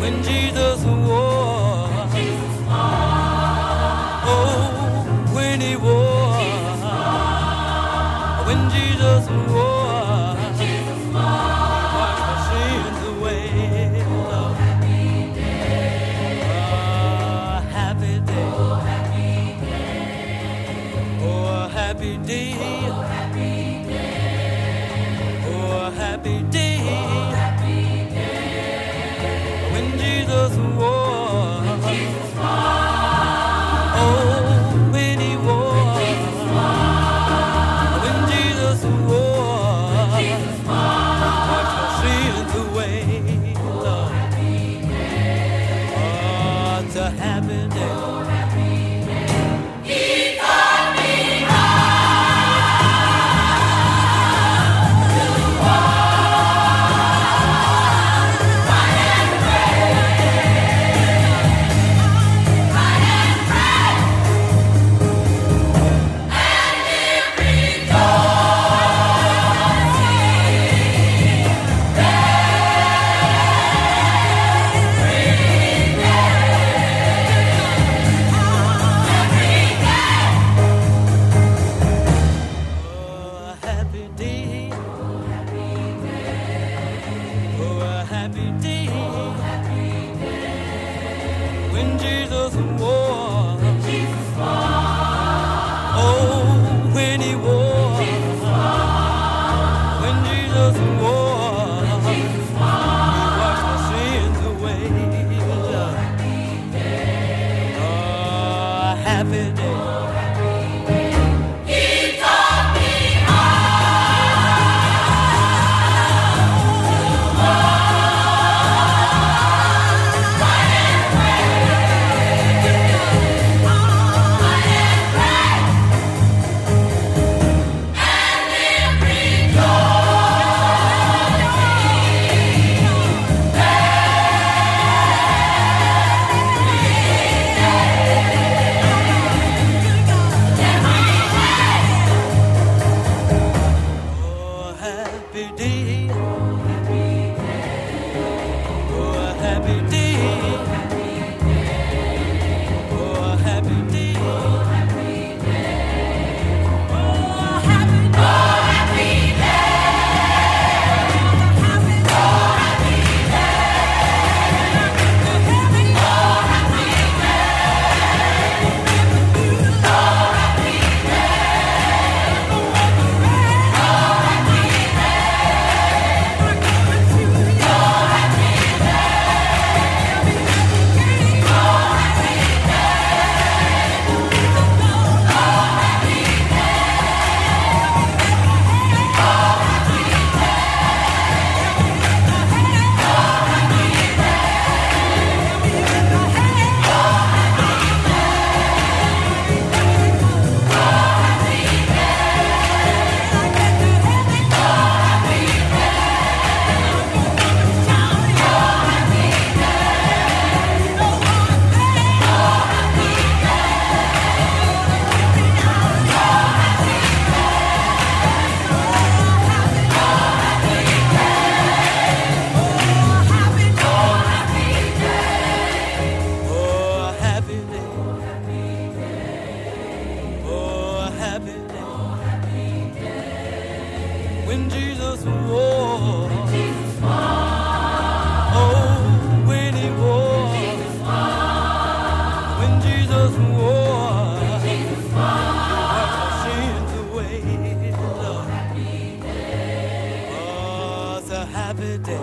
when Jesus wore, oh, when he wore, when Jesus wore, he washed my sins away. Oh, happy day, oh, happy day, oh, happy day. When Jesus wore, oh, when he wore, when Jesus wore, washed my sins away. Lord. Oh, it's a happy day. When Jesus wore, oh, when he wore, when Jesus wore, he washed my sins away. Oh, happy day. Happy day, oh, happy day, oh, happy day, when Jesus wore, oh, when he wore, when Jesus wore, he washed my sins away. Lord. Oh, it's a happy day.